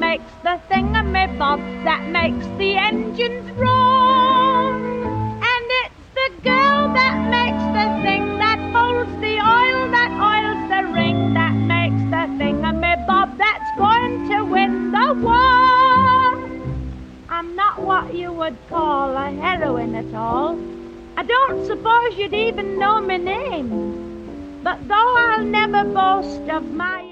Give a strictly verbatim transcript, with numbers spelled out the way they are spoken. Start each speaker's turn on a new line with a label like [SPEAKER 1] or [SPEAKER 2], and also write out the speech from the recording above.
[SPEAKER 1] makes the thingamabob that makes the engines roar. And it's the girl that makes the thing that holds the oil, that oils the ring, that makes the thingamabob that's going to win the war. I'm not what you would call a heroine at all. I don't suppose you'd even know my name. But though I'll never boast of my